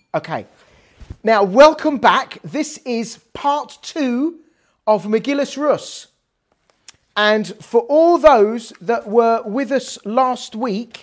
Okay. Now, welcome back. This is part 2 of Megillus Rus. And for all those that were with us last week,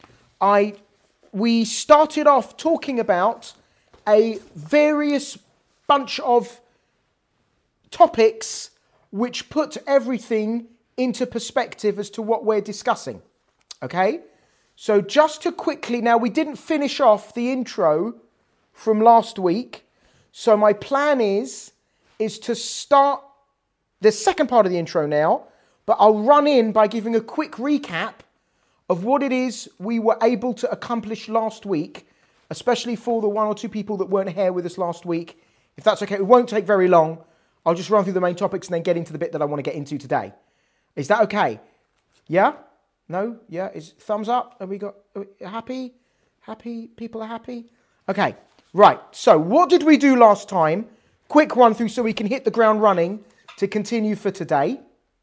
we started off talking about a various bunch of topics which put everything into perspective as to what we're discussing. Okay? So just to quickly, now we didn't finish off the intro from last week. So my plan is to start the second part of the intro now, but I'll run in by giving a quick recap of what it is we were able to accomplish last week, especially for the one or two people that weren't here with us last week. If that's okay, it won't take very long. I'll just run through the main topics and then get into the bit that I want to get into today. Is that okay? Yeah? No? Yeah? Is thumbs up? Are we happy? Happy? People are happy? Okay. Right. So what did we do last time? Quick run through so we can hit the ground running to continue for today.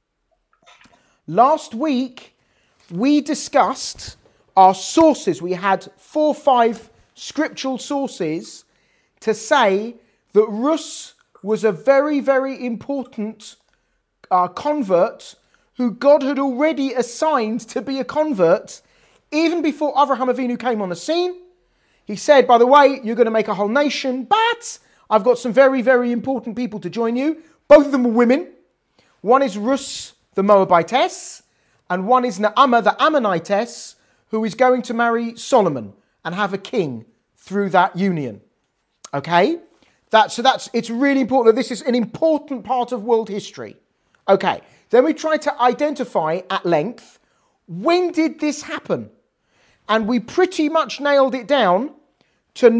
Last week, we discussed our sources. We had 4 or 5 scriptural sources to say that Rus was a very, very important convert who God had already assigned to be a convert even before Avraham Avinu came on the scene. He said, by the way, you're going to make a whole nation, but I've got some very, very important people to join you. Both of them are women. One is Rus, the Moabitess, and one is Naamah, the Ammonitess, who is going to marry Solomon and have a king through that union. Okay? It's really important that this is an important part of world history. Okay. Then we tried to identify at length, when did this happen? And we pretty much nailed it down to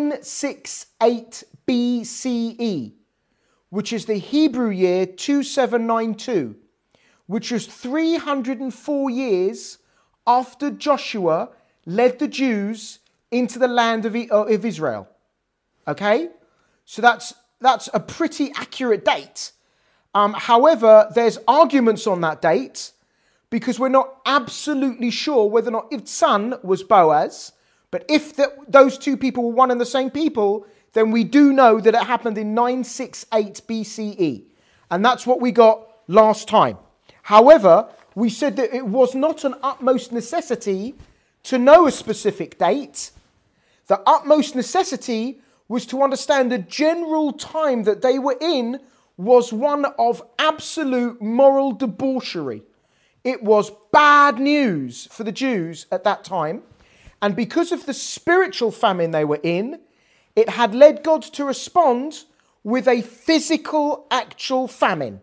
968 BCE, which is the Hebrew year 2792, which was 304 years after Joshua led the Jews into the land of Israel. Okay? So that's a pretty accurate date. However, there's arguments on that date because we're not absolutely sure whether or not its son was Boaz. But if those two people were one and the same people, then we do know that it happened in 968 BCE. And that's what we got last time. However, we said that it was not an utmost necessity to know a specific date. The utmost necessity was to understand the general time that they were in was one of absolute moral debauchery. It was bad news for the Jews at that time. And because of the spiritual famine they were in, it had led God to respond with a physical, actual famine.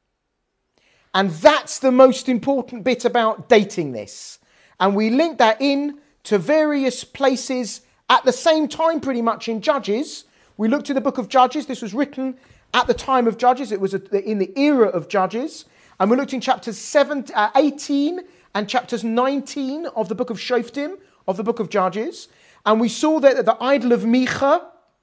And that's the most important bit about dating this. And we linked that in to various places at the same time pretty much in Judges. We looked at the book of Judges. This was written at the time of Judges. It was in the era of Judges. And we looked in chapters 18 and chapters 19 of the book of Shoftim, of the book of Judges. And we saw that the idol of Micha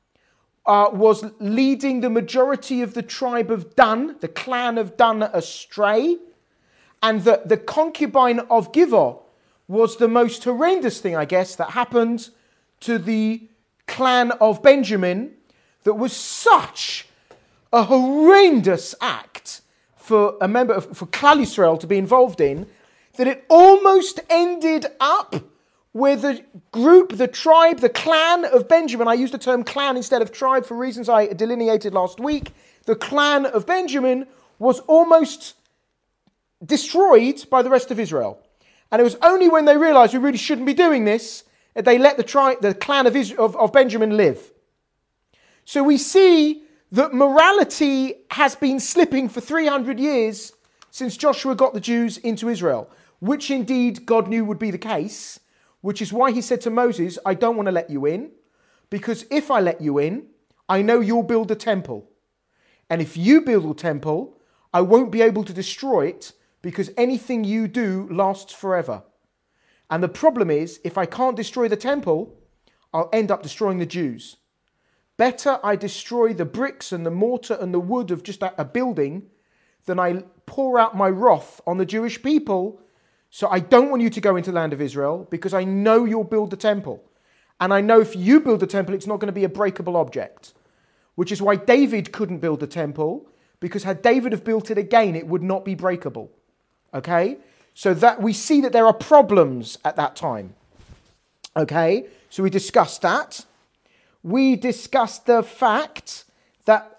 was leading the majority of the tribe of Dan, the clan of Dan, astray. And the concubine of Givor was the most horrendous thing, I guess, that happened to the clan of Benjamin. That was such a horrendous act for a member for Klal Yisrael to be involved in, that it almost ended up where the group, the tribe, the clan of Benjamin, I used the term clan instead of tribe for reasons I delineated last week, the clan of Benjamin was almost destroyed by the rest of Israel. And it was only when they realized we really shouldn't be doing this that they let the clan of Benjamin live. So we see that morality has been slipping for 300 years since Joshua got the Jews into Israel, which indeed God knew would be the case, which is why he said to Moses, I don't want to let you in, because if I let you in, I know you'll build a temple. And if you build a temple, I won't be able to destroy it, because anything you do lasts forever. And the problem is, if I can't destroy the temple, I'll end up destroying the Jews. Better I destroy the bricks and the mortar and the wood of just a building than I pour out my wrath on the Jewish people. So I don't want you to go into the land of Israel because I know you'll build the temple. And I know if you build a temple, it's not going to be a breakable object, which is why David couldn't build a temple, because had David have built it again, it would not be breakable. Okay? So that we see that there are problems at that time. Okay? So we discussed that. We discussed the fact that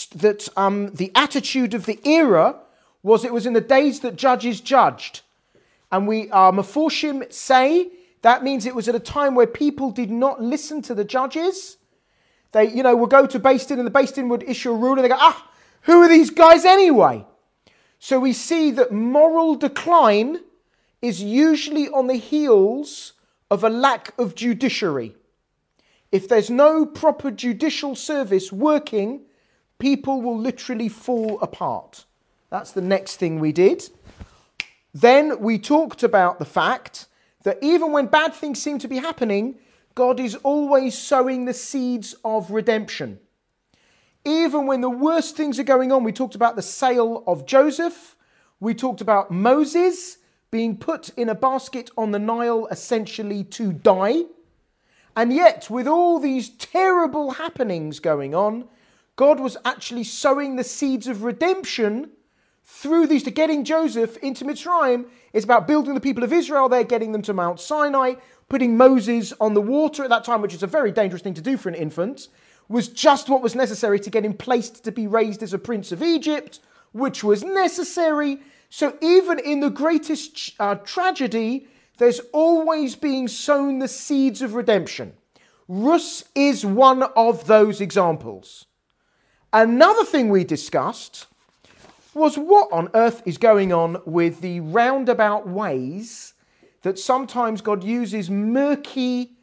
the attitude of the era was it was in the days that judges judged. And Meforshim say that means it was at a time where people did not listen to the judges. They, would go to Beis Din and the Beis Din would issue a rule and they go, who are these guys anyway? So we see that moral decline is usually on the heels of a lack of judiciary. If there's no proper judicial service working, people will literally fall apart. That's the next thing we did. Then we talked about the fact that even when bad things seem to be happening, God is always sowing the seeds of redemption. Even when the worst things are going on, we talked about the sale of Joseph. We talked about Moses being put in a basket on the Nile essentially to die. And yet, with all these terrible happenings going on, God was actually sowing the seeds of redemption through these. To getting Joseph into Mitzrayim is about building the people of Israel there, getting them to Mount Sinai, putting Moses on the water at that time, which is a very dangerous thing to do for an infant, was just what was necessary to get him placed to be raised as a prince of Egypt, which was necessary. So even in the greatest tragedy, there's always being sown the seeds of redemption. Rus is one of those examples. Another thing we discussed was what on earth is going on with the roundabout ways that sometimes God uses murky,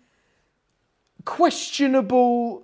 questionable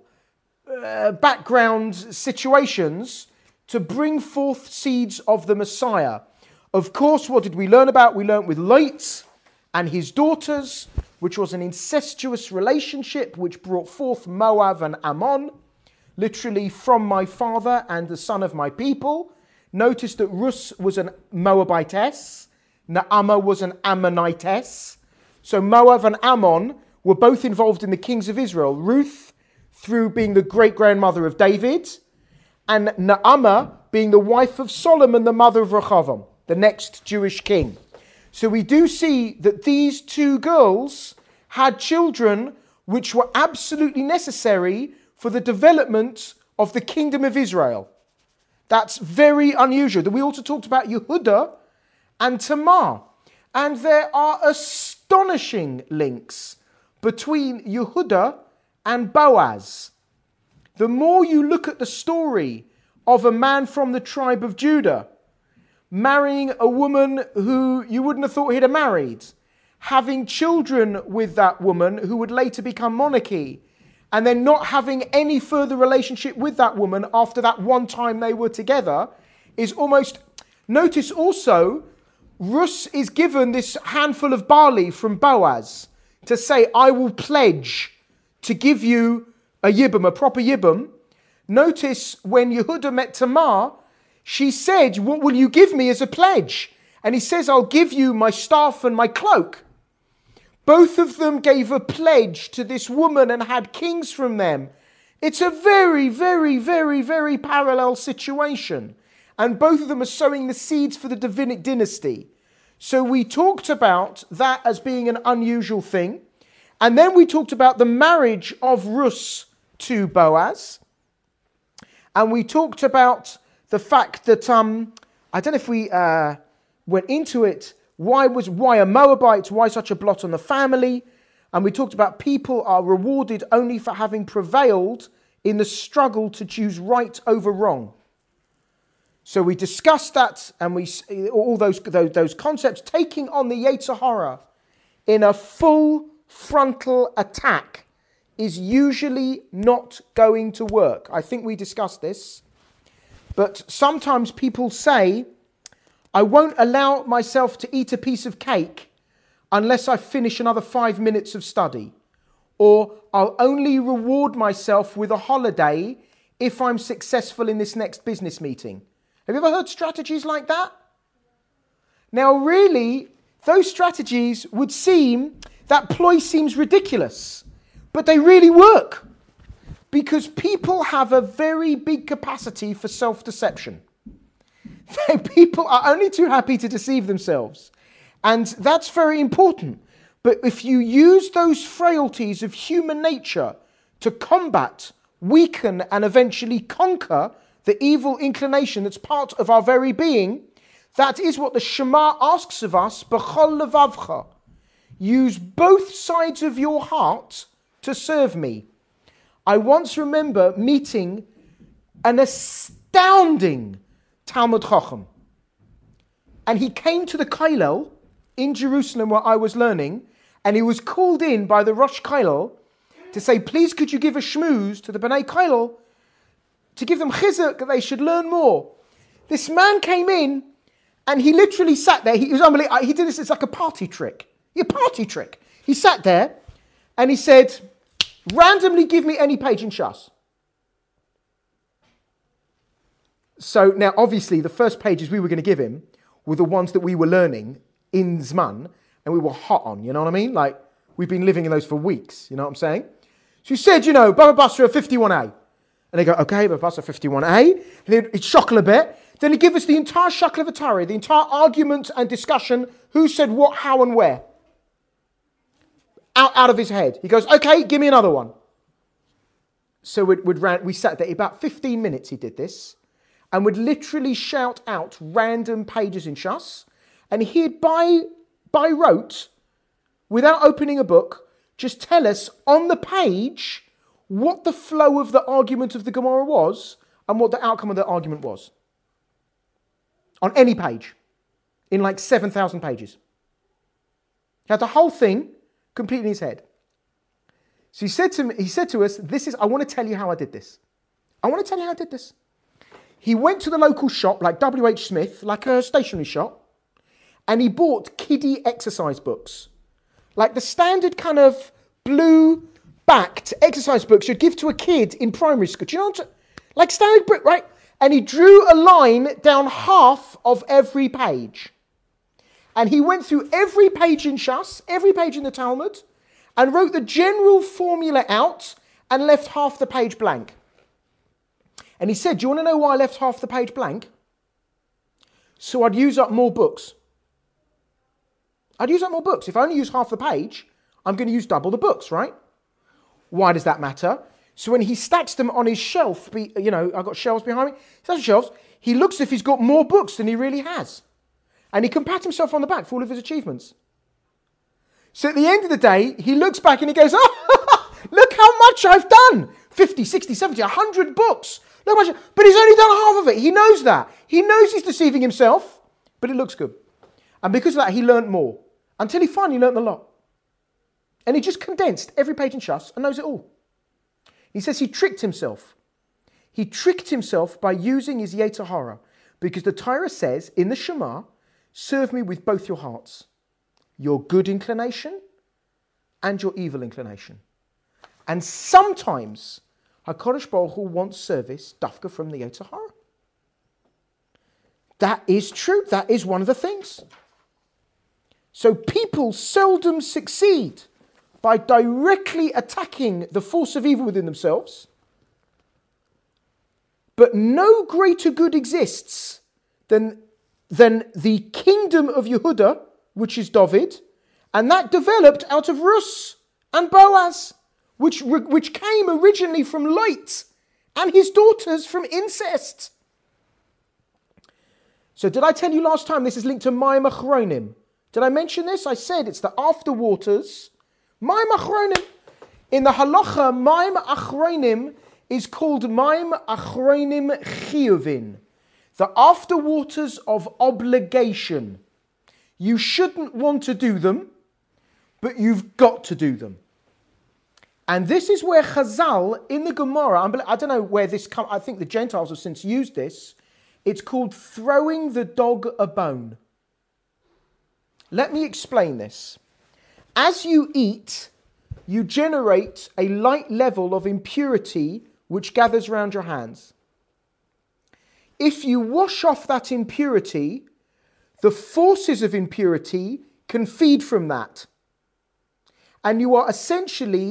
background situations to bring forth seeds of the Messiah. Of course, what did we learn about? We learned with Lot and his daughters, which was an incestuous relationship which brought forth Moab and Ammon, literally from my father and the son of my people. Notice that Rus was an Moabitess, Naamah was an Ammonitess. So Moab and Ammon were both involved in the kings of Israel. Ruth, through being the great-grandmother of David, and Naamah being the wife of Solomon, the mother of Rehoboam, the next Jewish king. So we do see that these two girls had children which were absolutely necessary for the development of the kingdom of Israel. That's very unusual. We also talked about Yehuda and Tamar. And there are astonishing links between Yehuda and Boaz. The more you look at the story of a man from the tribe of Judah marrying a woman who you wouldn't have thought he'd have married, having children with that woman who would later become monarchy, and then not having any further relationship with that woman after that one time they were together, is almost... Notice also, Rus is given this handful of barley from Boaz to say, I will pledge to give you a yibum, a proper yibum. Notice when Yehuda met Tamar, she said, what will you give me as a pledge? And he says, I'll give you my staff and my cloak. Both of them gave a pledge to this woman and had kings from them. It's a very, very, very, very parallel situation. And both of them are sowing the seeds for the Davidic dynasty. So we talked about that as being an unusual thing. And then we talked about the marriage of Rus to Boaz. And we talked about the fact that, I don't know if we went into it, why a Moabite, why such a blot on the family? And we talked about people are rewarded only for having prevailed in the struggle to choose right over wrong. So we discussed that, and all those concepts, taking on the Yetzer Hara in a full frontal attack is usually not going to work. I think we discussed this. But sometimes people say, I won't allow myself to eat a piece of cake unless I finish another 5 minutes of study. Or I'll only reward myself with a holiday if I'm successful in this next business meeting. Have you ever heard strategies like that? Now, really, those strategies would seem, that ploy seems ridiculous. But they really work. Because people have a very big capacity for self-deception. People are only too happy to deceive themselves. And that's very important. But if you use those frailties of human nature to combat, weaken, and eventually conquer the evil inclination that's part of our very being, that is what the Shema asks of us, b'chol levavcha. Use both sides of your heart to serve me. I once remember meeting an astounding Talmud Chacham. And he came to the Kollel in Jerusalem where I was learning, and he was called in by the Rosh Kollel to say, please could you give a shmooze to the Bnei Kollel to give them chizuk that they should learn more. This man came in and he literally sat there. He was unbelievable. He did this, it's like a party trick. A party trick. He sat there and he said, randomly give me any page in Shas. So now obviously the first pages we were going to give him were the ones that we were learning in Zman and we were hot on, you know what I mean? Like we've been living in those for weeks, you know what I'm saying? So he said, Baba Basra 51a. And they go, okay, Baba Basra 51a. And he'd shockle a bit. Then he'd give us the entire Shakla Vatari, the entire argument and discussion, who said what, how and where. Out of his head. He goes, okay, give me another one. So we sat there, about 15 minutes he did this, and would literally shout out random pages in Shas, and he'd by rote, without opening a book, just tell us on the page what the flow of the argument of the Gemara was and what the outcome of the argument was. On any page. In like 7,000 pages. He had the whole thing completely in his head. So he said to us, I want to tell you how I did this. He went to the local shop like W.H. Smith, like a stationery shop, and he bought kiddie exercise books. Like the standard kind of blue-backed exercise books you'd give to a kid in primary school. Do you know what? Like standard book, right? And he drew a line down half of every page. And he went through every page in Shas, every page in the Talmud, and wrote the general formula out and left half the page blank. And he said, do you want to know why I left half the page blank? So I'd use up more books. If I only use half the page, I'm going to use double the books, right? Why does that matter? So when he stacks them on his shelf, I've got shelves behind me, he looks if he's got more books than he really has. And he can pat himself on the back for all of his achievements. So at the end of the day, he looks back and he goes, oh, look how much I've done. 50, 60, 70, 100 books. Look how much, but he's only done half of it. He knows that. He knows he's deceiving himself, but it looks good. And because of that, he learnt more. Until he finally learnt a lot. And he just condensed every page in Shas and knows it all. He says he tricked himself. He tricked himself by using his Yetzer Hara. Because the Torah says in the Shema, serve me with both your hearts. Your good inclination and your evil inclination. And sometimes HaKadosh Baruch Hu wants service dafka from the Yetzer Hara. That is true. That is one of the things. So people seldom succeed by directly attacking the force of evil within themselves. But no greater good exists than the kingdom of Yehuda, which is David, and that developed out of Rus and Boaz, which came originally from Lot and his daughters from incest. So did I tell you last time this is linked to Mayim Achronim? Did I mention this? I said it's the afterwaters. Mayim Achronim. In the halacha, Mayim Achronim is called Mayim Achronim Chiyuvin. The afterwaters of obligation. You shouldn't want to do them, but you've got to do them. And this is where Chazal, in the Gemara, I don't know where this comes, I think the Gentiles have since used this, it's called throwing the dog a bone. Let me explain this. As you eat, you generate a light level of impurity which gathers around your hands. If you wash off that impurity, the forces of impurity can feed from that. And you are essentially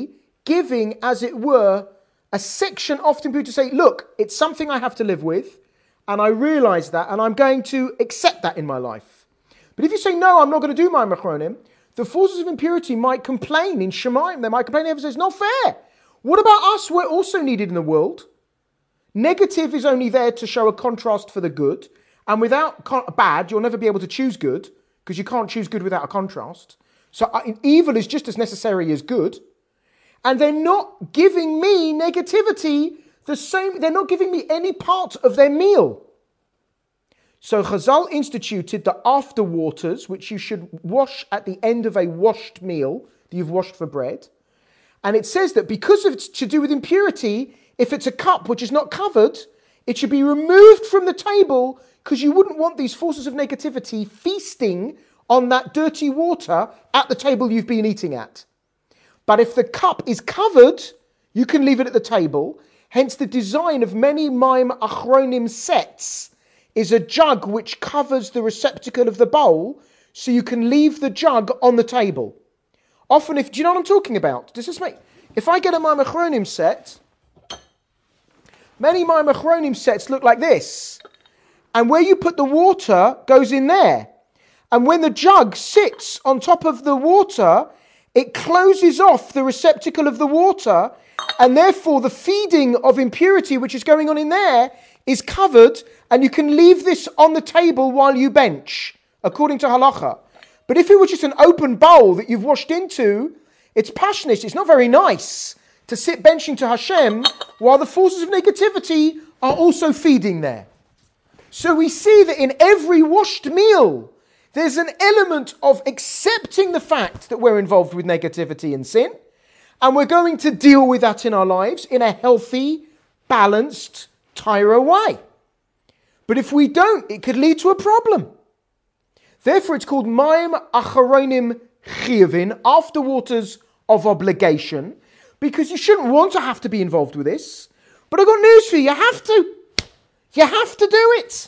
giving, as it were, a section often people to say, look, it's something I have to live with, and I realize that, and I'm going to accept that in my life. But if you say, no, I'm not going to do my Achronim, the forces of impurity might complain in Shemaim. They might complain, it's not fair. What about us? We're also needed in the world. Negative is only there to show a contrast for the good. And without bad, you'll never be able to choose good, because you can't choose good without a contrast. So evil is just as necessary as good. And they're not giving me negativity the same. They're not giving me any part of their meal. So Chazal instituted the after waters, which you should wash at the end of a washed meal that you've washed for bread. And it says that because it's to do with impurity, if it's a cup which is not covered, it should be removed from the table, because you wouldn't want these forces of negativity feasting on that dirty water at the table you've been eating at. But if the cup is covered, you can leave it at the table. Hence the design of many Maim Achronim sets is a jug which covers the receptacle of the bowl, so you can leave the jug on the table. Often, do you know what I'm talking about? If I get a Maim Achronim set, many Maim Achronim sets look like this. And where you put the water goes in there. And when the jug sits on top of the water, it closes off the receptacle of the water, and therefore the feeding of impurity which is going on in there is covered, and you can leave this on the table while you bench, according to halacha. But if it was just an open bowl that you've washed into, it's passionate, it's not very nice to sit benching to Hashem while the forces of negativity are also feeding there. So we see that in every washed meal, there's an element of accepting the fact that we're involved with negativity and sin, and we're going to deal with that in our lives in a healthy, balanced, Tyra way. But if we don't, it could lead to a problem. Therefore, it's called Maim Acharonim Chiyuvin, after waters of obligation, because you shouldn't want to have to be involved with this. But I've got news for you, you have to. You have to do it.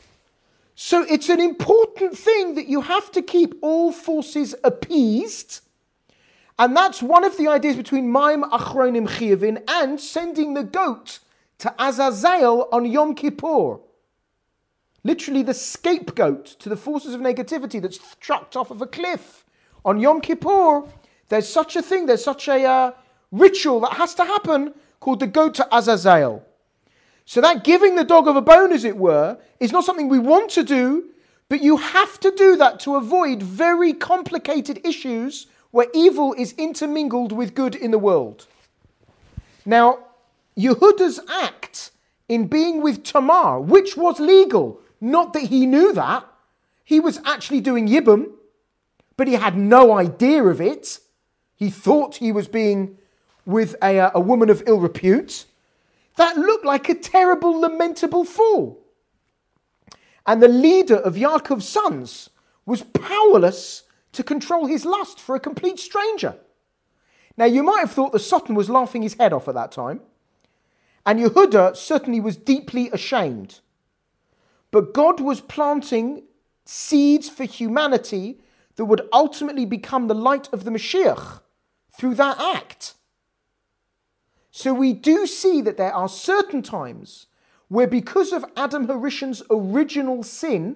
So it's an important thing that you have to keep all forces appeased. And that's one of the ideas between Maim Achronim Chiyuvin and sending the goat to Azazel on Yom Kippur. Literally the scapegoat to the forces of negativity that's chucked off of a cliff. On Yom Kippur, there's such a thing, there's such a ritual that has to happen called the goat to Azazel. So that giving the dog of a bone, as it were, is not something we want to do, but you have to do that to avoid very complicated issues where evil is intermingled with good in the world. Now, Yehuda's act in being with Tamar, which was legal, not that he knew that, he was actually doing Yibum, but he had no idea of it. He thought he was being with a woman of ill repute. That looked like a terrible, lamentable fall. And the leader of Yaakov's sons was powerless to control his lust for a complete stranger. Now, you might have thought the Sultan was laughing his head off at that time. And Yehuda certainly was deeply ashamed. But God was planting seeds for humanity that would ultimately become the light of the Mashiach through that act. So we do see that there are certain times where, because of Adam Harishan's original sin,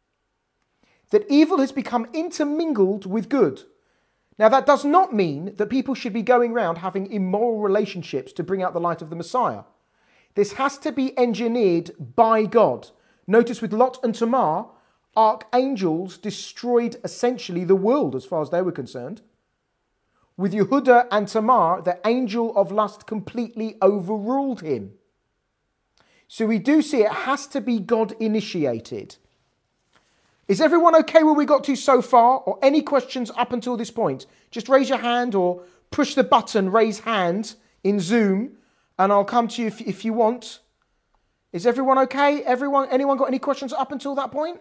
that evil has become intermingled with good. Now, that does not mean that people should be going around having immoral relationships to bring out the light of the Messiah. This has to be engineered by God. Notice with Lot and Tamar, archangels destroyed essentially the world as far as they were concerned. With Yehuda and Tamar, the angel of lust completely overruled him. So we do see it has to be God initiated. Is everyone okay where we got to so far? Or any questions up until this point? Just raise your hand or push the button, raise hand in Zoom, and I'll come to you if you want. Is everyone okay? Anyone got any questions up until that point?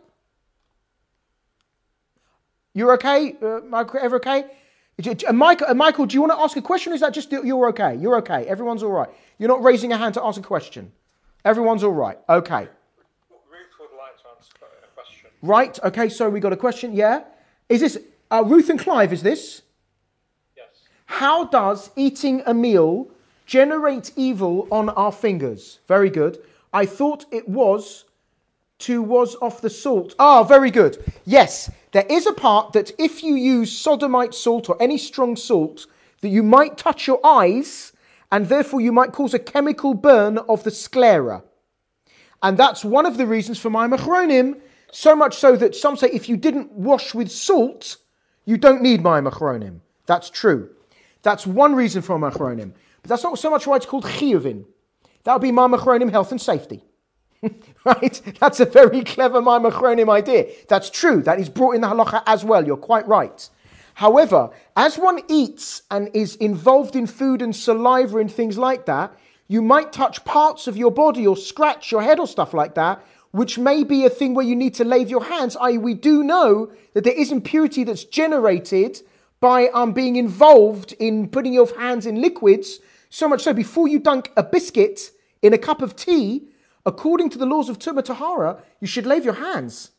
You're okay? Michael, ever okay? Michael, do you want to ask a question? Or is that just you're okay? You're okay. Everyone's all right. You're not raising a hand to ask a question. Everyone's all right. Okay. Ruth would like to ask a question. Right. Okay. So we got a question. Yeah. Is this Ruth and Clive? Is this? Yes. How does eating a meal generate evil on our fingers? Very good. I thought it was off the salt. Ah, very good. Yes, there is a part that if you use sodomite salt or any strong salt, that you might touch your eyes and therefore you might cause a chemical burn of the sclera. And that's one of the reasons for my achronim, so much so that some say if you didn't wash with salt, you don't need my achronim. That's true. That's one reason for my achronim. But that's not so much why it's called chiyuvin. That would be my achronim, health and safety. Right? That's a very clever my achronim idea. That's true. That is brought in the halacha as well. You're quite right. However, as one eats and is involved in food and saliva and things like that, you might touch parts of your body or scratch your head or stuff like that, which may be a thing where you need to lave your hands. I.e., we do know that there is impurity that's generated by being involved in putting your hands in liquids. So much so, before you dunk a biscuit in a cup of tea, according to the laws of Tumah Tahara, you should lave your hands.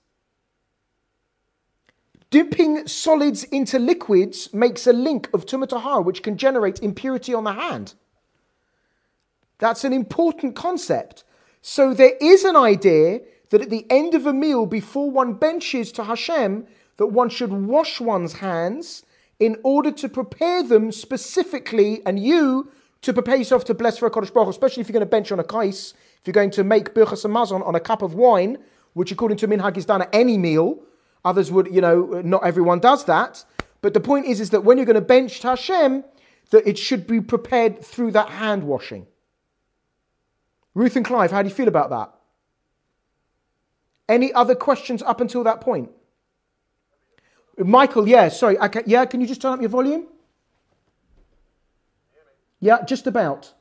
Dipping solids into liquids makes a link of Tumah Tahara, which can generate impurity on the hand. That's an important concept. So there is an idea that at the end of a meal, before one benches to Hashem, that one should wash one's hands in order to prepare them specifically, and you to prepare yourself to bless for a Kodesh Baruch Hu, especially if you're going to bench on a kais, if you're going to make birchas hamazon on a cup of wine, which according to minhag is done at any meal. Others would, not everyone does that. But the point is that when you're going to bench to Hashem, that it should be prepared through that hand washing. Ruth and Clive, how do you feel about that? Any other questions up until that point? Michael, yeah, sorry. Okay, yeah, can you just turn up your volume? Yeah, just about.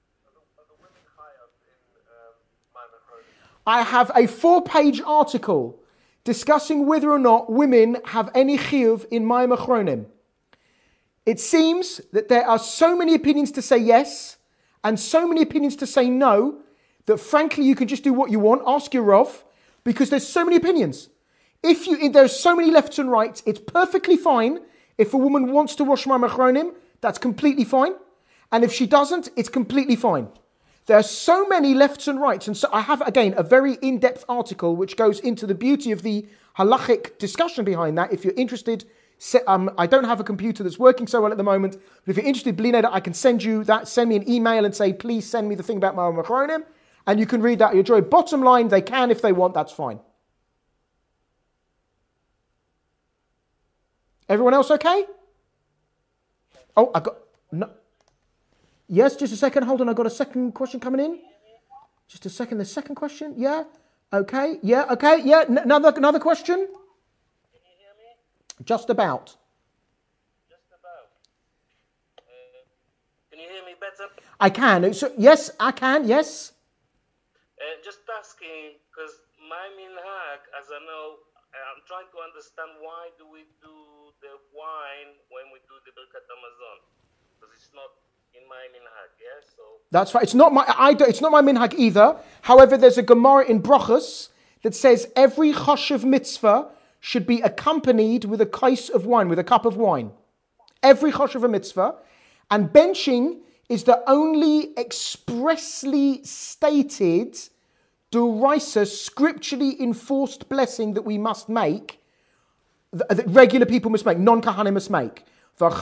I have a 4-page article discussing whether or not women have any chiyuv in Mayim Achronim. It seems that there are so many opinions to say yes and so many opinions to say no that frankly you can just do what you want, ask your Rav, because there's so many opinions. If there's so many lefts and rights, it's perfectly fine. If a woman wants to wash Mayim Achronim, that's completely fine. And if she doesn't, it's completely fine. There are so many lefts and rights. And so I have, again, a very in-depth article which goes into the beauty of the halachic discussion behind that. If you're interested, I don't have a computer that's working so well at the moment, but if you're interested, Blineda, I can send you that. Send me an email and say, please send me the thing about Mayim Achronim, and you can read that at your joy. Bottom line, they can if they want, that's fine. Everyone else okay? Oh, I got... No. Yes, just a second. Hold on, I've got a second question coming in. Just a second. The second question. Yeah. Okay. Yeah. Okay. Yeah. Another question. Can you hear me? Just about. Just about. Can you hear me better? I can. So, yes, I can. Yes. Just asking, because my minhag, as I know, I'm trying to understand why do we do the wine when we do the Birkat Hamazon? Because it's not in my minhag, yes? So that's right. It's not my minhag either. However, there's a Gemara in Brachos that says every choshev mitzvah should be accompanied with a kais of wine, with a cup of wine. Every choshev mitzvah. And benching is the only expressly stated d'oraisa, scripturally enforced blessing that we must make, that regular people must make, non-kahanim must make. You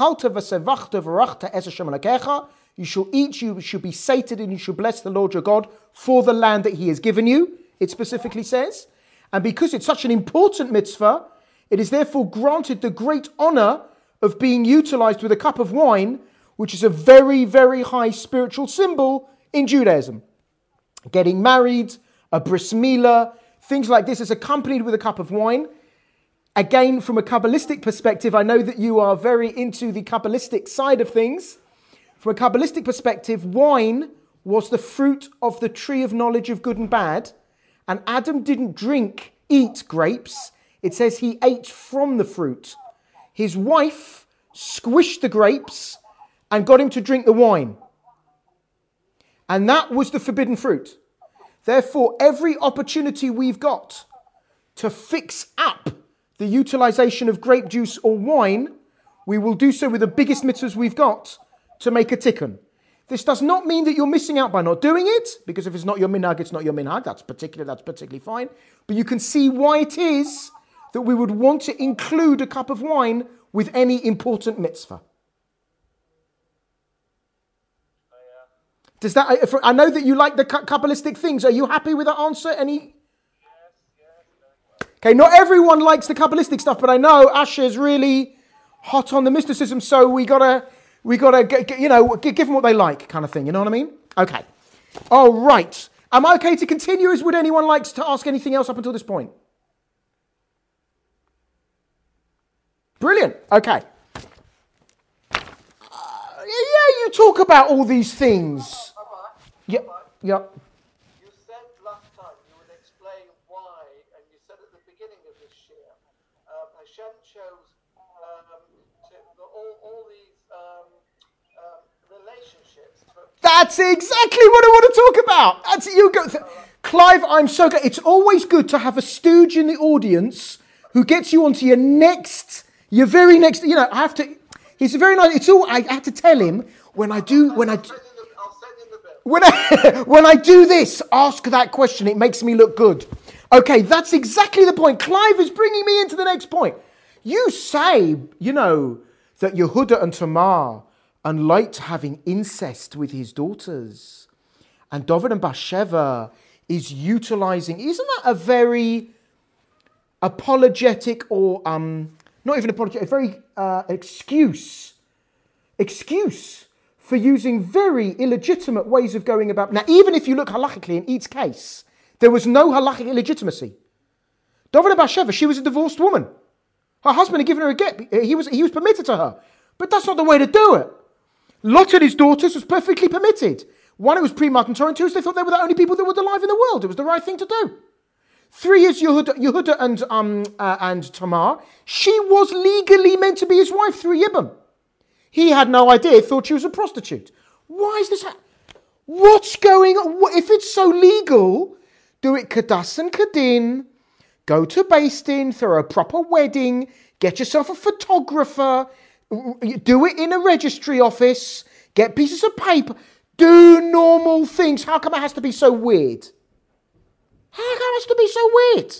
shall eat, you shall be sated, and you shall bless the Lord your God for the land that he has given you, it specifically says. And because it's such an important mitzvah, it is therefore granted the great honor of being utilized with a cup of wine, which is a very, very high spiritual symbol in Judaism. Getting married, a bris milah, things like this is accompanied with a cup of wine. Again, from a Kabbalistic perspective, I know that you are very into the Kabbalistic side of things. From a Kabbalistic perspective, wine was the fruit of the tree of knowledge of good and bad. And Adam didn't eat grapes. It says he ate from the fruit. His wife squished the grapes and got him to drink the wine. And that was the forbidden fruit. Therefore, every opportunity we've got to fix up the utilization of grape juice or wine, we will do so with the biggest mitzvahs we've got to make a tikkun. This does not mean that you're missing out by not doing it, because if it's not your minhag, it's not your minhag. That's particularly fine. But you can see why it is that we would want to include a cup of wine with any important mitzvah. Does that? I know that you like the Kabbalistic things. Are you happy with that answer? Any? Okay, not everyone likes the Kabbalistic stuff, but I know Asher is really hot on the mysticism, so we gotta give them what they like, kind of thing. You know what I mean? Okay. All right. Am I okay to continue? Would anyone like to ask anything else up until this point? Brilliant. Okay. You talk about all these things. Yeah. You said last time you would explain why, and you said at the beginning of this year, Hashem chose all these relationships. That's exactly what I want to talk about. That's you go, Clive. I'm so good. It's always good to have a stooge in the audience who gets you onto your very next. You know, I have to. He's very nice. It's all. I have to tell him when I do. When I do this, ask that question. It makes me look good. Okay, that's exactly the point. Clive is bringing me into the next point. You say, that Yehuda and Tamar unliked having incest with his daughters. And David and Bathsheba is utilizing, isn't that a very apologetic or, not even apologetic, a very excuse for using very illegitimate ways of going about. Now, even if you look halachically in each case, there was no halachic illegitimacy. David and Bathsheba, she was a divorced woman. Her husband had given her a get. He was permitted to her. But that's not the way to do it. Lot and his daughters was perfectly permitted. One, it was pre-Matan Torah, and two, they thought they were the only people that were alive in the world. It was the right thing to do. 3 years, Yehuda and Tamar, she was legally meant to be his wife through Yibam. He had no idea, thought she was a prostitute. Why is this What's going on? If it's so legal, do it Kadas and Kadin, go to Beis Din, throw a proper wedding, get yourself a photographer, do it in a registry office, get pieces of paper, do normal things. How come it has to be so weird? How come it has to be so weird?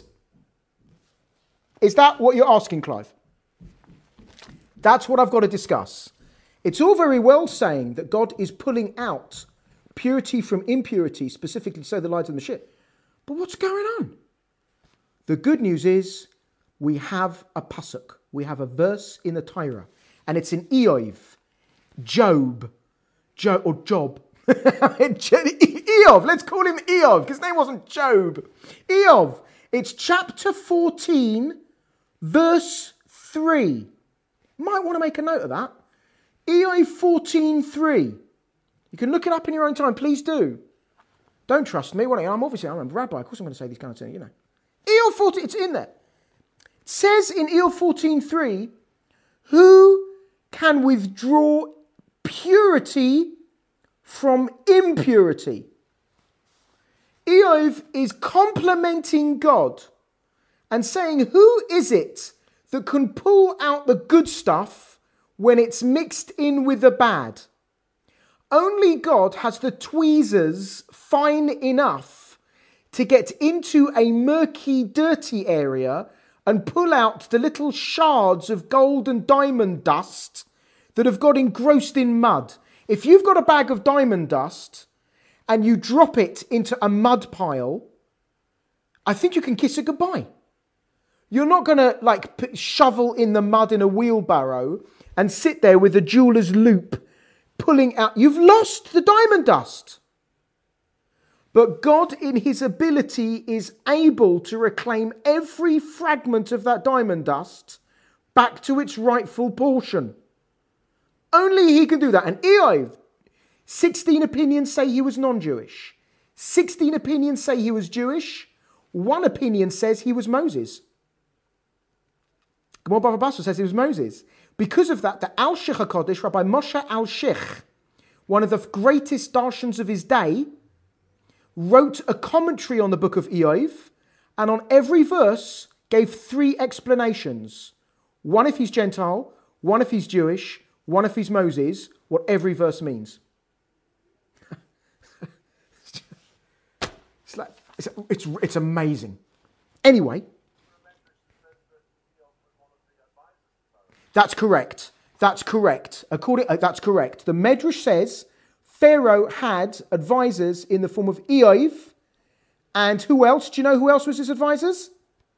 Is that what you're asking, Clive? That's what I've got to discuss. It's all very well saying that God is pulling out purity from impurity, specifically to say the light of the ship. But what's going on? The good news is we have a pasuk. We have a verse in the Torah. And it's in Eov, Job. Eov. Let's call him Eov, because his name wasn't Job. Eov. It's chapter 14, verse 3. Might want to make a note of that. Eov 14:3. You can look it up in your own time. Please do. Don't trust me. I'm a rabbi. Of course I'm going to say these kind of things, Eov 14, it's in there. It says in Eov 14:3, who can withdraw purity from impurity? Eov is complimenting God and saying, who is it that can pull out the good stuff when it's mixed in with the bad? Only God has the tweezers fine enough to get into a murky, dirty area and pull out the little shards of gold and diamond dust that have got engrossed in mud. If you've got a bag of diamond dust and you drop it into a mud pile, I think you can kiss it goodbye. You're not going to shovel in the mud in a wheelbarrow and sit there with a jeweler's loop pulling out. You've lost the diamond dust. But God, in his ability, is able to reclaim every fragment of that diamond dust back to its rightful portion. Only he can do that. And Eov, 16 opinions say he was non-Jewish. 16 opinions say he was Jewish. One opinion says he was Moses. Gemara Bava Basra says he was Moses. Because of that, the Al-Shich HaKodesh, Rabbi Moshe Al-Shich, one of the greatest darshans of his day, wrote a commentary on the book of Eov, and on every verse gave 3 explanations. One if he's Gentile, one if he's Jewish, one if he's Moses, what every verse means. It's amazing. Anyway, that's correct. That's correct. That's correct. The Medrash says Pharaoh had advisors in the form of Eov, and who else? Do you know who else was his advisors?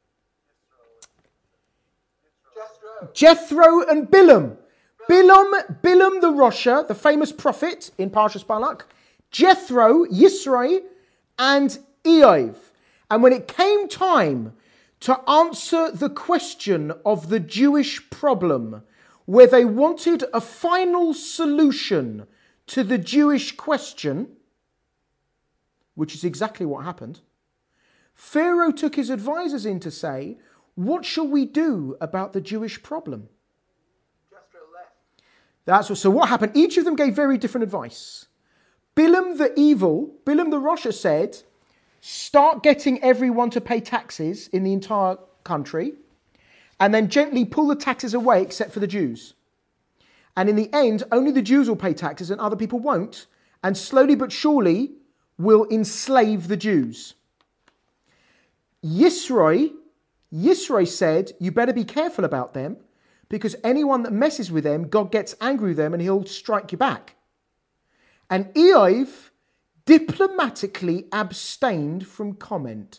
Jethro and Bilam. Bilam the Rosha, the famous prophet in Parshas Balak. Jethro, Yisro, and Eov. And when it came time to answer the question of the Jewish problem, where they wanted a final solution to the Jewish question, which is exactly what happened, Pharaoh took his advisors in to say, what shall we do about the Jewish problem? So what happened? Each of them gave very different advice. Bilam the Rosha said, start getting everyone to pay taxes in the entire country, and then gently pull the taxes away except for the Jews. And in the end, only the Jews will pay taxes and other people won't, and slowly but surely will enslave the Jews. Yisro said, you better be careful about them, because anyone that messes with them, God gets angry with them and he'll strike you back. And Eov diplomatically abstained from comment.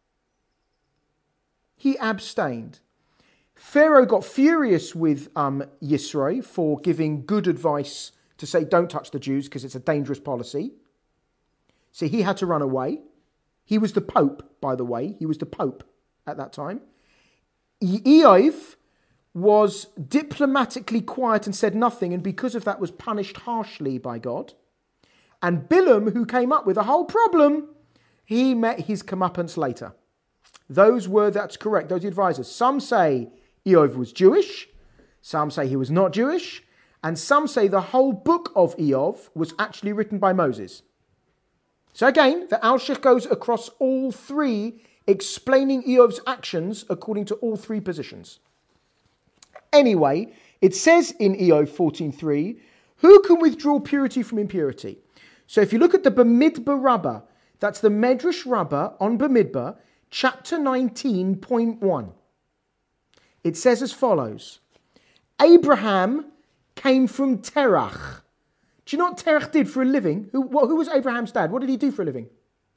He abstained. Pharaoh got furious with Yisro for giving good advice to say don't touch the Jews because it's a dangerous policy. So he had to run away. He was the Pope, by the way. He was the Pope at that time. Eov was diplomatically quiet and said nothing, and because of that was punished harshly by God. And Bilam, who came up with the whole problem, he met his comeuppance later. That's correct, those advisors. Some say Eov was Jewish, some say he was not Jewish, and some say the whole book of Eov was actually written by Moses. So again, the Alshich goes across all three, explaining Eov's actions according to all three positions. Anyway, it says in Eov 14:3, who can withdraw purity from impurity? So if you look at the Bamidbar Rabbah, that's the Medrash Rabbah on Bamidbar, chapter 19.1. It says as follows, Abraham came from Terach. Do you know what Terach did for a living? Who was Abraham's dad? What did he do for a living?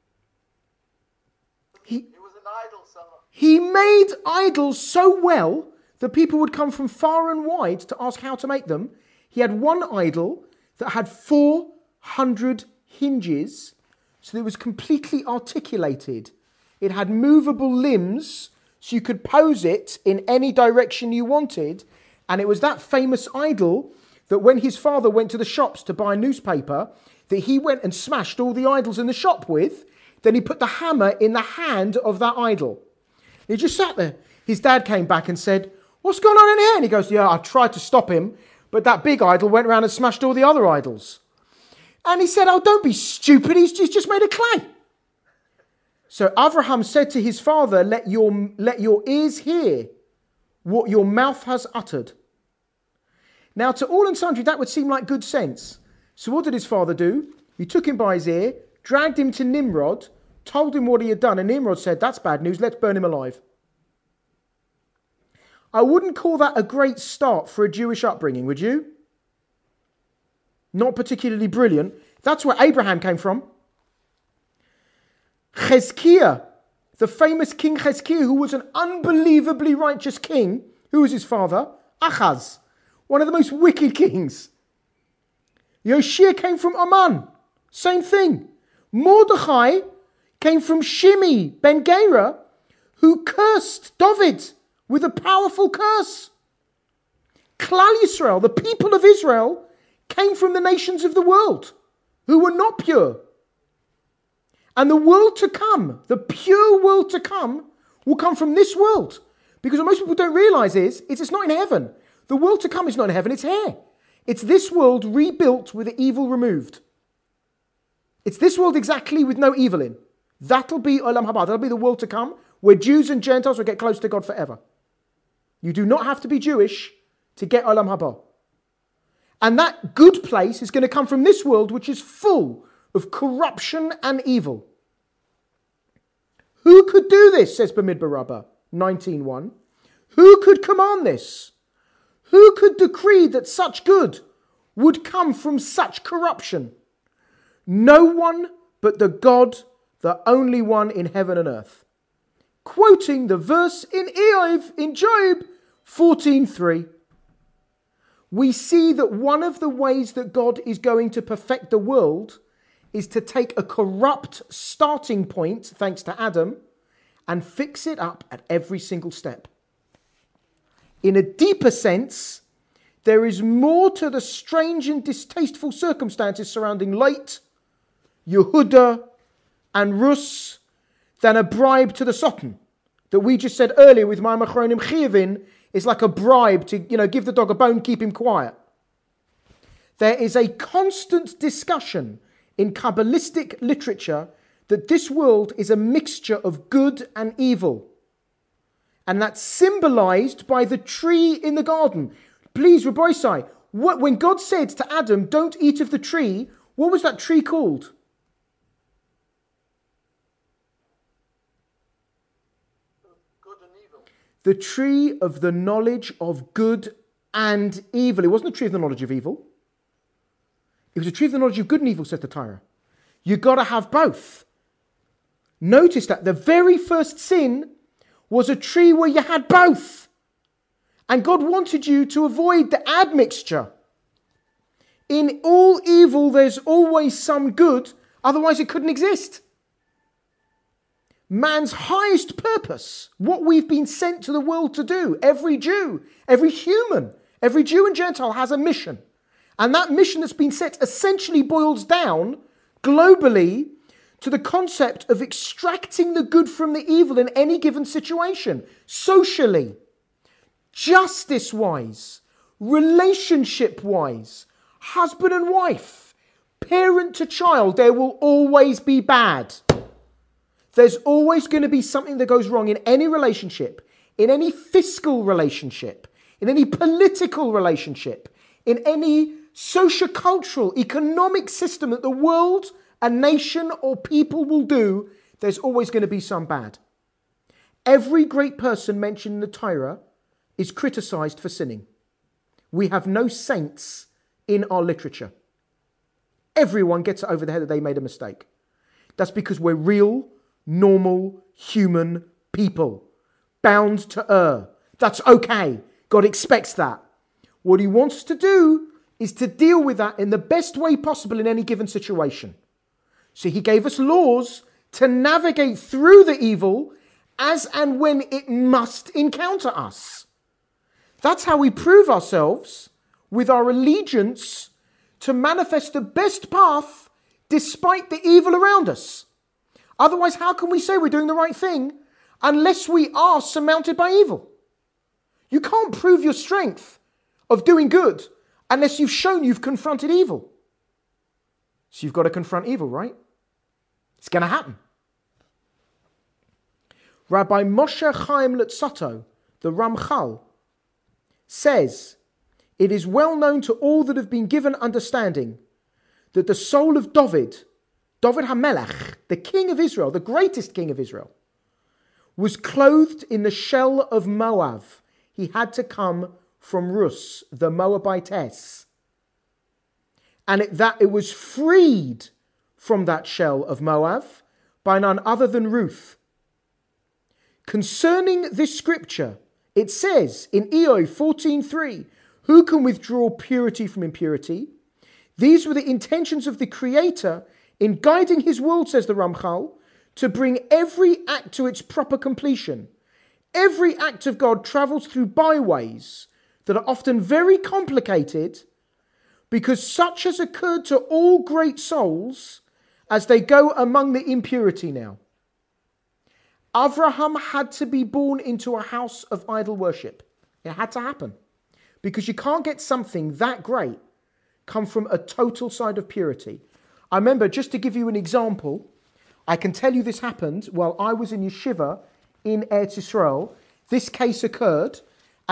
He was an idol seller. He made idols so well that people would come from far and wide to ask how to make them. He had one idol that had 400 hinges, so it was completely articulated. It had movable limbs, so you could pose it in any direction you wanted. And it was that famous idol that when his father went to the shops to buy a newspaper, that he went and smashed all the idols in the shop with. Then he put the hammer in the hand of that idol. He just sat there. His dad came back and said, what's going on in here? And he goes, yeah, I tried to stop him, but that big idol went around and smashed all the other idols. And he said, oh, don't be stupid. He's just made of clay. So Avraham said to his father, let your ears hear what your mouth has uttered. Now, to all and sundry, that would seem like good sense. So what did his father do? He took him by his ear, dragged him to Nimrod, told him what he had done, and Nimrod said, that's bad news, let's burn him alive. I wouldn't call that a great start for a Jewish upbringing, would you? Not particularly brilliant. That's where Abraham came from. Chezkiah, the famous King Chezkiah, who was an unbelievably righteous king. Who was his father? Achaz, one of the most wicked kings. Yoshia came from Aman. Same thing. Mordechai came from Shimi ben Gera, who cursed David with a powerful curse. Klal Yisrael, the people of Israel, came from the nations of the world who were not pure. And the world to come, the pure world to come, will come from this world. Because what most people don't realize is, it's not in heaven. The world to come is not in heaven, it's here. It's this world rebuilt with the evil removed. It's this world exactly with no evil in. That'll be Olam Haba. That'll be the world to come, where Jews and Gentiles will get close to God forever. You do not have to be Jewish to get Olam Haba. And that good place is going to come from this world, which is full of corruption and evil. Who could do this, says Bamidbar Rabbah 19:1. Who could command this? Who could decree that such good would come from such corruption? No one but the God, the only one in heaven and earth. Quoting the verse in Job 14:3. We see that one of the ways that God is going to perfect the world is to take a corrupt starting point, thanks to Adam, and fix it up at every single step. In a deeper sense, there is more to the strange and distasteful circumstances surrounding Lot, Yehuda, and Rus than a bribe to the Satan that we just said earlier with Ma'am Achronim Chiyuvin is like a bribe to, give the dog a bone, keep him quiet. There is a constant discussion in Kabbalistic literature that this world is a mixture of good and evil. And that's symbolized by the tree in the garden. Please, Rabbi Isai, when God said to Adam, don't eat of the tree, what was that tree called? Good and evil. The tree of the knowledge of good and evil. It wasn't a tree of the knowledge of evil. It was a tree of the knowledge of good and evil, says the Torah. You've got to have both. Notice that the very first sin was a tree where you had both. And God wanted you to avoid the admixture. In all evil, there's always some good, otherwise it couldn't exist. Man's highest purpose, what we've been sent to the world to do, every Jew, every human, every Jew and Gentile has a mission. And that mission that's been set essentially boils down globally to the concept of extracting the good from the evil in any given situation, socially, justice-wise, relationship-wise, husband and wife, parent to child. There will always be bad. There's always going to be something that goes wrong in any relationship, in any fiscal relationship, in any political relationship, in any socio-cultural, economic system that the world, a nation or people will do. There's always going to be some bad. Every great person mentioned in the Torah is criticized for sinning. We have no saints in our literature. Everyone gets it over the head that they made a mistake. That's because we're real, normal, human people, bound to err. That's okay. God expects that. What he wants us to do is to deal with that in the best way possible in any given situation. So he gave us laws to navigate through the evil as and when it must encounter us. That's how we prove ourselves with our allegiance to manifest the best path despite the evil around us. Otherwise, how can we say we're doing the right thing unless we are surmounted by evil? You can't prove your strength of doing good unless you've shown you've confronted evil. So you've got to confront evil, right? It's going to happen. Rabbi Moshe Chaim Luzzatto, the Ramchal, says, it is well known to all that have been given understanding that the soul of David HaMelech, the king of Israel, the greatest king of Israel, was clothed in the shell of Moab. He had to come from Rus, the Moabitess. And that it was freed from that shell of Moab by none other than Ruth. Concerning this scripture, it says in Iyov 14:3, who can withdraw purity from impurity? These were the intentions of the Creator in guiding his world, says the Ramchal, to bring every act to its proper completion. Every act of God travels through byways that are often very complicated, because such has occurred to all great souls as they go among the impurity now. Avraham had to be born into a house of idol worship. It had to happen. Because you can't get something that great come from a total side of purity. I remember, just to give you an example, I can tell you this happened while I was in yeshiva in Eretz Yisrael. This case occurred,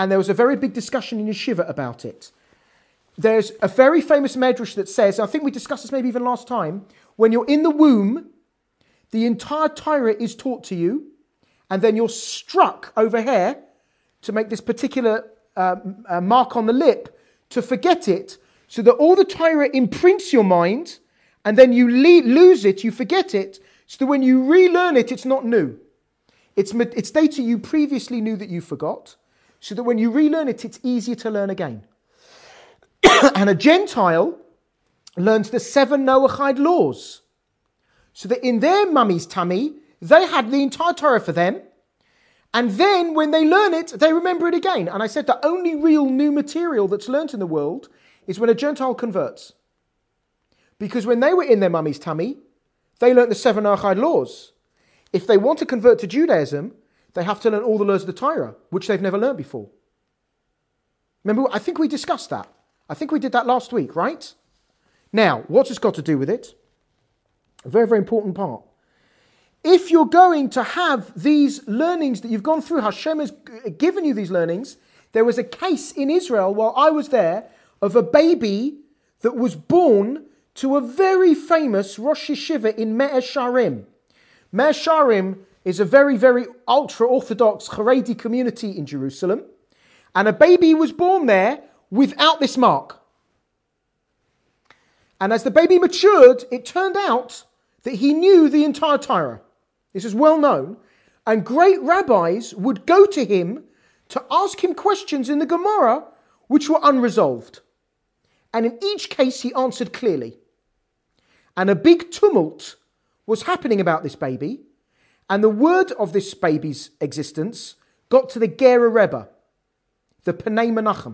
and there was a very big discussion in Yeshiva about it. There's a very famous medrash that says, I think we discussed this maybe even last time, when you're in the womb, the entire Torah is taught to you, and then you're struck over here to make this particular mark on the lip to forget it, so that all the Torah imprints your mind, and then you lose it, you forget it, so that when you relearn it, it's not new. It's data you previously knew that you forgot, so that when you relearn it, it's easier to learn again. And a Gentile learns the 7 Noahide laws, so that in their mummy's tummy, they had the entire Torah for them, and then when they learn it, they remember it again. And I said the only real new material that's learnt in the world is when a Gentile converts. Because when they were in their mummy's tummy, they learnt the 7 Noahide laws. If they want to convert to Judaism, they have to learn all the laws of the Torah, which they've never learned before. Remember, I think we discussed that. I think we did that last week, right? Now, what's this got to do with it? A very, very important part. If you're going to have these learnings that you've gone through, Hashem has given you these learnings. There was a case in Israel while I was there of a baby that was born to a very famous Rosh Yeshiva in Me'er Sharim. Me'er Sharim is a very, very ultra-Orthodox Haredi community in Jerusalem. And a baby was born there without this mark. And as the baby matured, it turned out that he knew the entire Torah. This is well known. And great rabbis would go to him to ask him questions in the Gemara which were unresolved. And in each case, he answered clearly. And a big tumult was happening about this baby. And the word of this baby's existence got to the Gera Rebbe, the Pnei Menachem.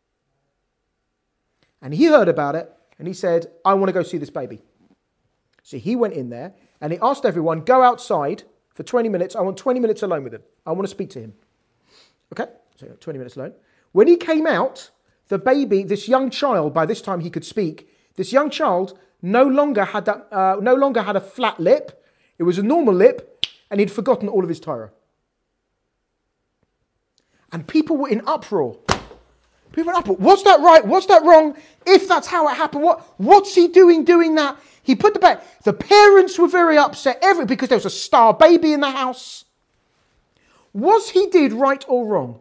And he heard about it, and he said, I want to go see this baby. So he went in there, and he asked everyone, go outside for 20 minutes. I want 20 minutes alone with him. I want to speak to him. Okay, so 20 minutes alone. When he came out, the baby, this young child, by this time he could speak, this young child no longer had a flat lip. It was a normal lip, and he'd forgotten all of his Torah. And people were in uproar. People were in uproar. Was that right? Was that wrong? If that's how it happened, what's he doing that? He put the baby. The parents were very upset because there was a star baby in the house. Was he did right or wrong?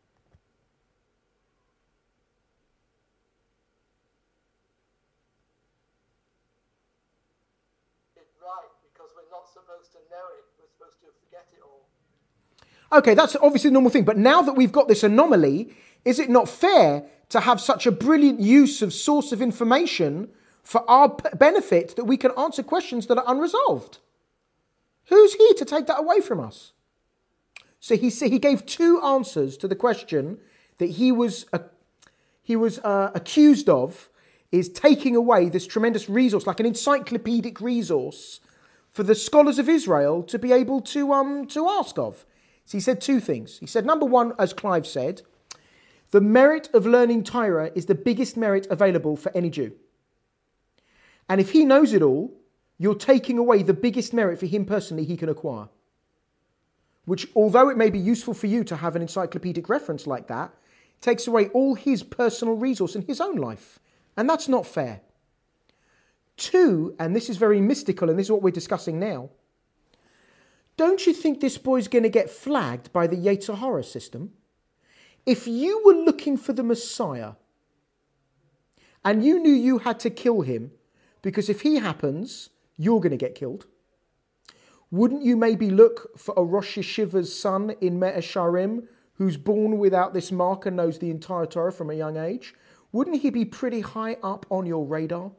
Okay, that's obviously the normal thing. But now that we've got this anomaly, is it not fair to have such a brilliant use of source of information for our benefit that we can answer questions that are unresolved? Who's he to take that away from us? So he gave 2 answers to the question that he was accused of, is taking away this tremendous resource, like an encyclopedic resource for the scholars of Israel to be able to ask of. So he said 2 things. He said, number 1, as Clive said, the merit of learning Torah is the biggest merit available for any Jew. And if he knows it all, you're taking away the biggest merit for him personally he can acquire. Which, although it may be useful for you to have an encyclopedic reference like that, takes away all his personal resource in his own life. And that's not fair. 2, and this is very mystical, and this is what we're discussing now, don't you think this boy's going to get flagged by the Yetzer Hara system? If you were looking for the Messiah and you knew you had to kill him because if he happens, you're going to get killed, wouldn't you maybe look for a Rosh Yeshiva's son in Me'er Sharim who's born without this mark and knows the entire Torah from a young age? Wouldn't he be pretty high up on your radar?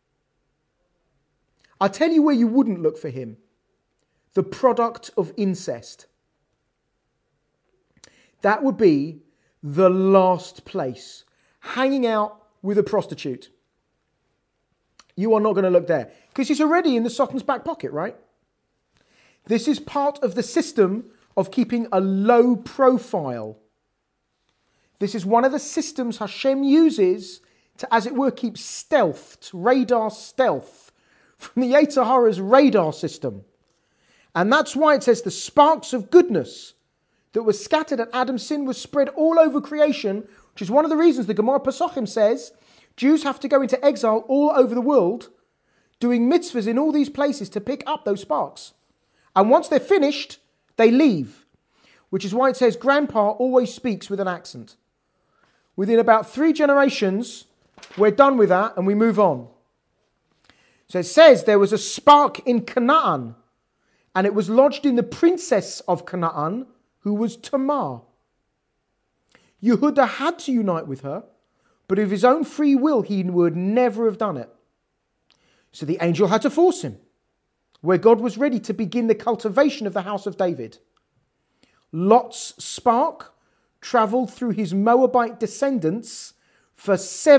I'll tell you where you wouldn't look for him. The product of incest. That would be the last place. Hanging out with a prostitute. You are not going to look there. Because he's already in the Sultan's back pocket, right? This is part of the system of keeping a low profile. This is one of the systems Hashem uses to, as it were, keep stealth, radar stealth, from the Yetzer Hara's radar system. And that's why it says the sparks of goodness that was scattered and Adam's sin was spread all over creation, which is one of the reasons the Gemara Pesachim says Jews have to go into exile all over the world, doing mitzvahs in all these places to pick up those sparks. And once they're finished, they leave, which is why it says grandpa always speaks with an accent. Within about 3 generations, we're done with that and we move on. So it says there was a spark in Canaan, and it was lodged in the princess of Canaan, who was Tamar. Yehuda had to unite with her, but of his own free will, he would never have done it. So the angel had to force him, where God was ready to begin the cultivation of the house of David. Lot's spark travelled through his Moabite descendants for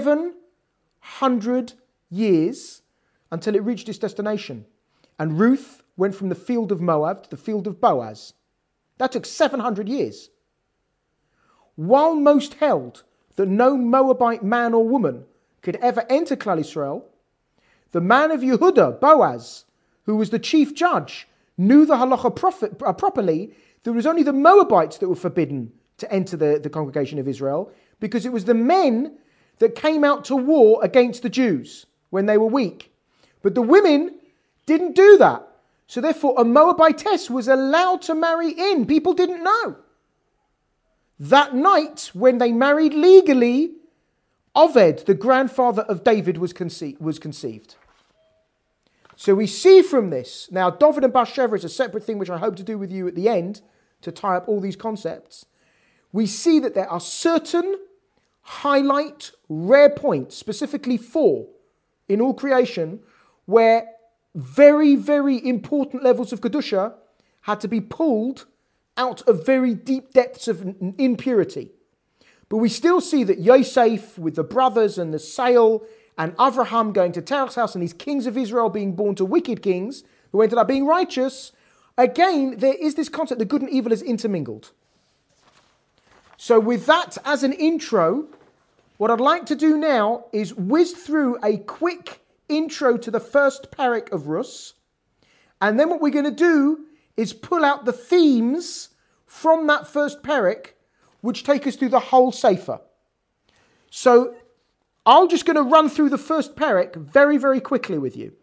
700 years until it reached its destination. And Ruth went from the field of Moab to the field of Boaz. That took 700 years. While most held that no Moabite man or woman could ever enter Klal Yisrael, the man of Yehuda, Boaz, who was the chief judge, knew the halacha properly. There was only the Moabites that were forbidden to enter the congregation of Israel, because it was the men that came out to war against the Jews when they were weak. But the women didn't do that. So therefore, a Moabitess was allowed to marry in. People didn't know. That night, when they married legally, Oved, the grandfather of David, was conceived. So we see from this, now David and Bathsheba is a separate thing which I hope to do with you at the end, to tie up all these concepts. We see that there are certain highlight, rare points, specifically 4 in all creation, where very, very important levels of Kedusha had to be pulled out of very deep depths of impurity. But we still see that Yosef with the brothers and the sale, and Avraham going to Terach's house, and these kings of Israel being born to wicked kings who ended up being righteous. Again, there is this concept that good and evil is intermingled. So with that as an intro, what I'd like to do now is whiz through a quick intro to the first parak of Rus. And then what we're going to do is pull out the themes from that first parak, which take us through the whole Sefer. So I'm just going to run through the first parak very, very quickly with you.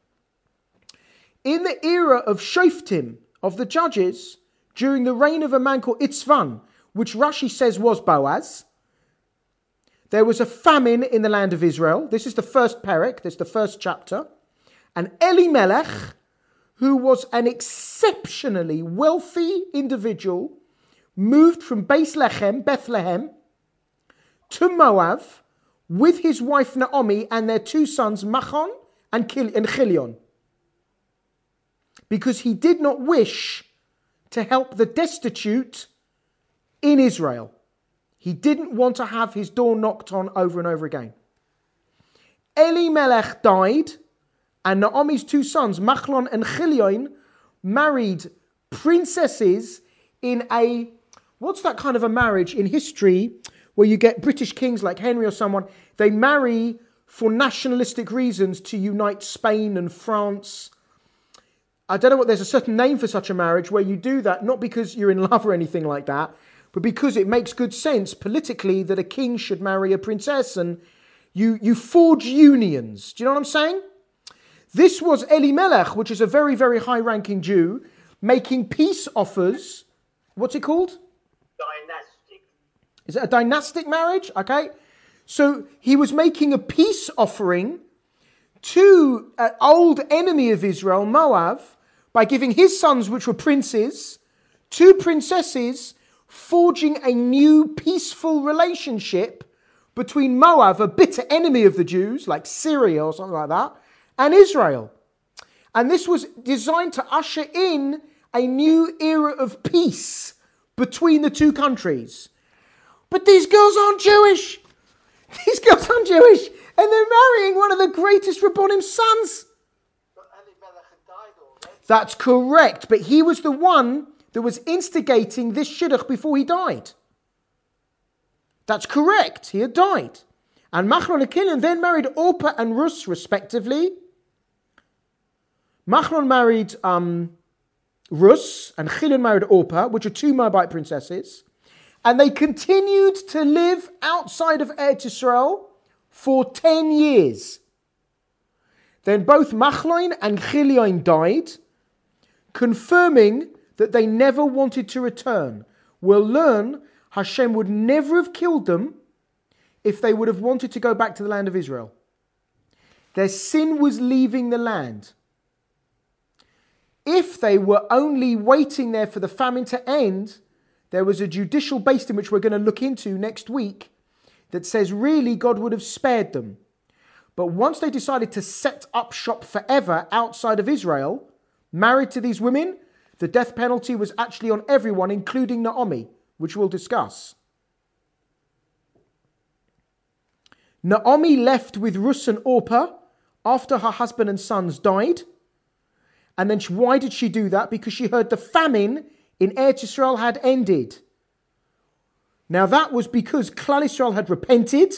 In the era of Shoftim, of the judges, during the reign of a man called Itzvan, which Rashi says was Boaz, there was a famine in the land of Israel. This is the first parak, this is the first chapter. And Elimelech, who was an exceptionally wealthy individual, moved from Bethlehem, to Moab, with his wife Naomi and their 2 sons, Machon and Chilion, because he did not wish to help the destitute in Israel. He didn't want to have his door knocked on over and over again. Elimelech died, and Naomi's 2 sons, Machlon and Chilion, married princesses in a, what's that kind of a marriage in history where you get British kings like Henry or someone, they marry for nationalistic reasons to unite Spain and France. I don't know what, there's a certain name for such a marriage where you do that, not because you're in love or anything like that, but because it makes good sense politically that a king should marry a princess, and you forge unions. Do you know what I'm saying? This was Elimelech, which is a very, very high-ranking Jew, making peace offers. What's it called? Dynastic. Is it a dynastic marriage? Okay. So he was making a peace offering to an old enemy of Israel, Moab, by giving his sons, which were princes, 2 princesses, forging a new peaceful relationship between Moab, a bitter enemy of the Jews, like Syria or something like that, and Israel. And this was designed to usher in a new era of peace between the 2 countries. But these girls aren't Jewish. These girls aren't Jewish. And they're marrying one of the greatest Rabbonim sons. But Elimelech had died already. That's correct. But he was the one that was instigating this shidduch before he died. That's correct. He had died. And Machlon and Chilion then married Orpah and Rus, respectively. Machlon married Rus and Chilion married Orpah, which are two Moabite princesses, and they continued to live outside of Eretz Yisrael for 10 years. Then both Machlon and Chilion died, confirming that they never wanted to return. We'll learn Hashem would never have killed them if they would have wanted to go back to the land of Israel. Their sin was leaving the land. If they were only waiting there for the famine to end, there was a judicial based in which we're going to look into next week that says really God would have spared them. But once they decided to set up shop forever outside of Israel, married to these women, the death penalty was actually on everyone, including Naomi, which we'll discuss. Naomi left with Rus and Orpah after her husband and sons died. And then why did she do that? Because she heard the famine in Eretz Yisrael had ended. Now that was because Klal Yisrael had repented,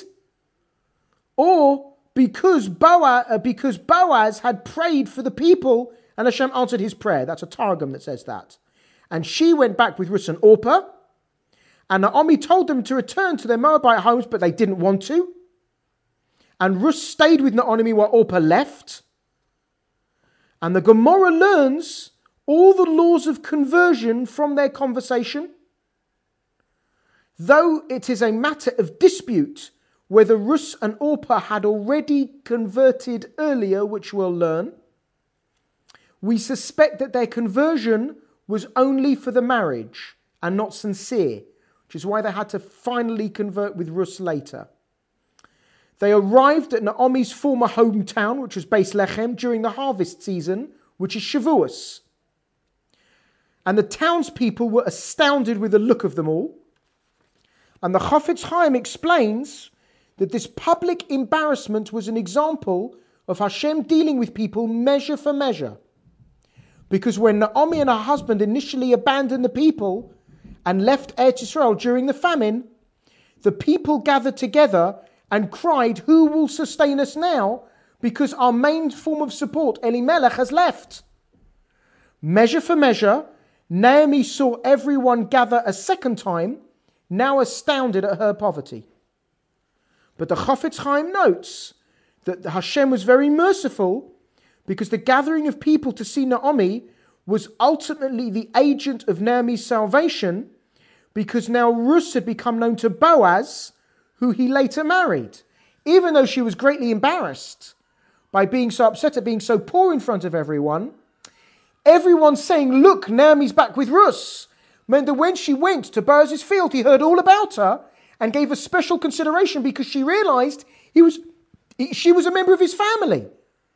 or because Boaz had prayed for the people and Hashem answered his prayer. That's a Targum that says that. And she went back with Rus and Orpah, and Naomi told them to return to their Moabite homes, but they didn't want to. And Rus stayed with Naomi while Orpah left. And the Gemara learns all the laws of conversion from their conversation. Though it is a matter of dispute whether Rus and Orpah had already converted earlier, which we'll learn, we suspect that their conversion was only for the marriage and not sincere, which is why they had to finally convert with Rus later. They arrived at Naomi's former hometown, which was Beis Lechem, during the harvest season, which is Shavuos. And the townspeople were astounded with the look of them all. And the Chafetz Chaim explains that this public embarrassment was an example of Hashem dealing with people measure for measure. Because when Naomi and her husband initially abandoned the people and left Eretz Yisrael during the famine, the people gathered together and cried, "Who will sustain us now? Because our main form of support, Elimelech, has left." Measure for measure, Naomi saw everyone gather a second time, now astounded at her poverty. But the Chafetz Chaim notes that Hashem was very merciful because the gathering of people to see Naomi was ultimately the agent of Naomi's salvation, because now Rus had become known to Boaz, who he later married. Even though she was greatly embarrassed by being so upset at being so poor in front of everyone, everyone saying, "Look, Naomi's back with Rus," meant that when she went to Boaz's field, he heard all about her and gave her special consideration because she realized she was a member of his family.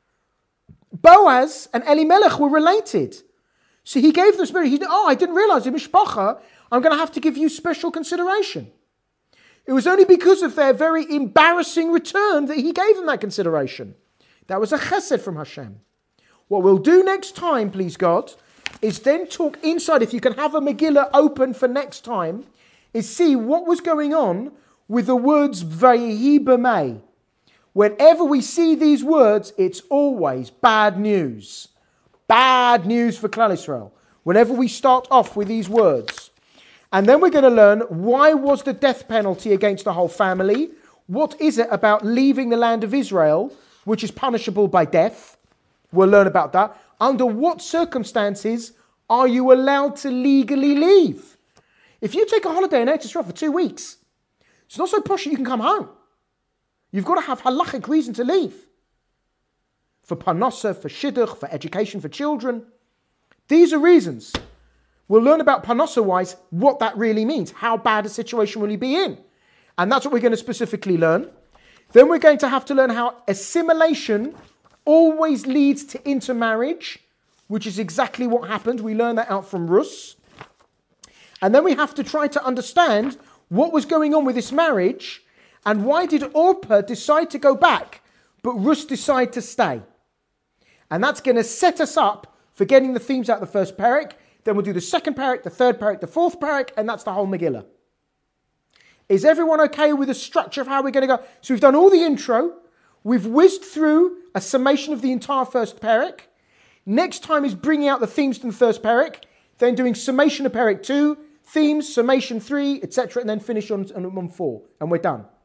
Boaz and Elimelech were related. So he gave them spirit. I didn't realize in Mishpacha, I'm going to have to give you special consideration. It was only because of their very embarrassing return that he gave them that consideration. That was a chesed from Hashem. What we'll do next time, please God, is then talk inside. If you can have a Megillah open for next time, is see what was going on with the words Vayehi b'mei. Whenever we see these words, it's always bad news. Bad news for Klal Yisrael. Whenever we start off with these words. And then we're going to learn, why was the death penalty against the whole family? What is it about leaving the land of Israel, which is punishable by death? We'll learn about that. Under what circumstances are you allowed to legally leave? If you take a holiday in Eretz Yisrael for 2 weeks, it's not so posh that you can come home. You've got to have halachic reason to leave. For parnasa, for shidduch, for education for children. These are reasons. We'll learn about parnasa-wise what that really means. How bad a situation will you be in? And that's what we're going to specifically learn. Then we're going to have to learn how assimilation always leads to intermarriage, which is exactly what happened. We learned that out from Rus. And then we have to try to understand what was going on with this marriage and why did Orpah decide to go back, but Rus decide to stay. And that's going to set us up for getting the themes out of the first parak. Then we'll do the second parak, the third parak, the fourth parak, and that's the whole Megillah. Is everyone okay with the structure of how we're going to go? So we've done all the intro. We've whizzed through a summation of the entire first parak. Next time is bringing out the themes from the first Perek, then doing summation of Perek 2, themes, summation 3, etc., and then finish on 4, and we're done.